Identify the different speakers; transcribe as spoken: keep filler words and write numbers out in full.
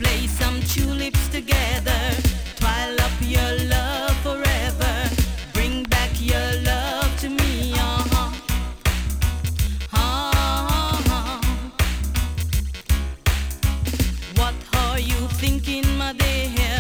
Speaker 1: Play some tulips together. Twile up your love forever. Bring back your love to me. Uh-huh. Uh-huh. What are you thinking, my dear?